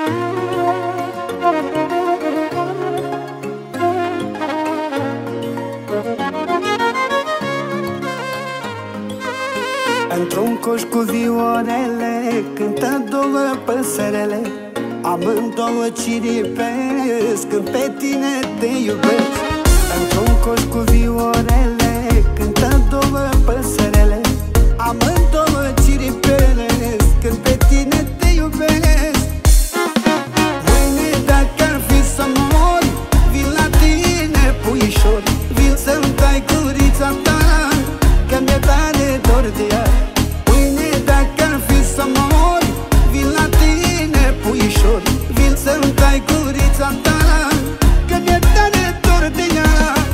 Într-un coș cu viorele cântă două păsărele, amândouă ciripesc când pe tine te iubesc. Într-un coș cu viorele cântă două păsărele, amândouă ciripesc când pe tine te iubesc. Mâine dacă ar fi să mor, vin la tine, puișor, vin să-mi tai gurița ta, că mi-e tare dor de ea. Mâine dacă ar fi să mor, vin la tine, puișor, vin să-mi tai gurița ta, că mi-e tare dor de ea.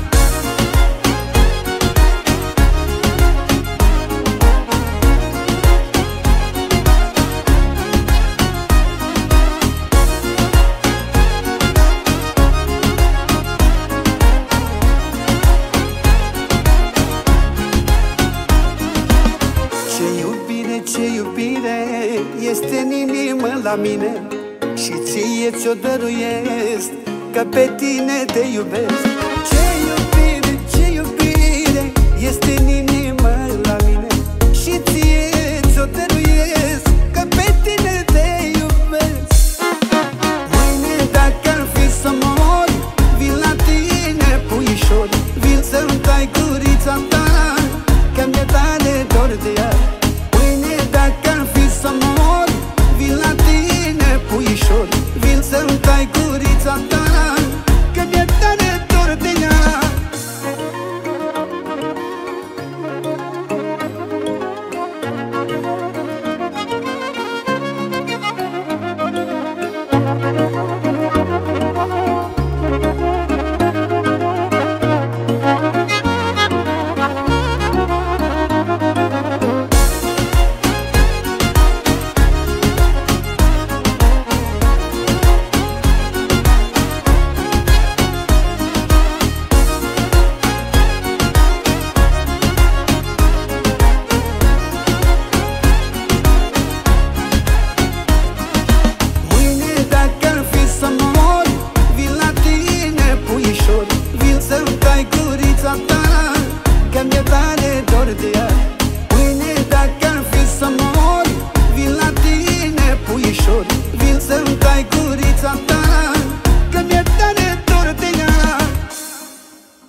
Ce iubire este în inimă la mine, și ție ți-o dăruiesc, că pe tine te iubesc. Ce iubire este în inimă